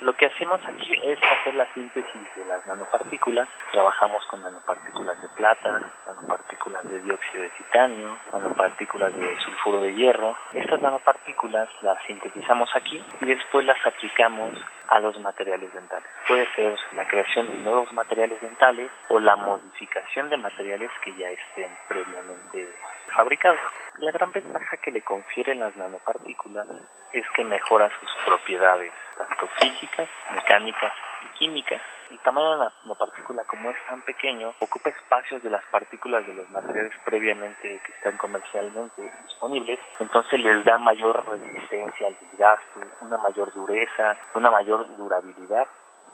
Lo que hacemos aquí es hacer la síntesis de las nanopartículas. Trabajamos con nanopartículas de plata, nanopartículas de dióxido de titanio, nanopartículas de sulfuro de hierro. Estas nanopartículas las sintetizamos aquí y después las aplicamos a los materiales dentales. Puede ser la creación de nuevos materiales dentales o la modificación de materiales que ya estén previamente fabricados. La gran ventaja que le confieren las nanopartículas es que mejora sus propiedades, tanto físicas, mecánicas y químicas. El tamaño de la nanopartícula, como es tan pequeño, ocupa espacios de las partículas de los materiales previamente que están comercialmente disponibles, entonces les da mayor resistencia al desgaste, una mayor dureza, una mayor durabilidad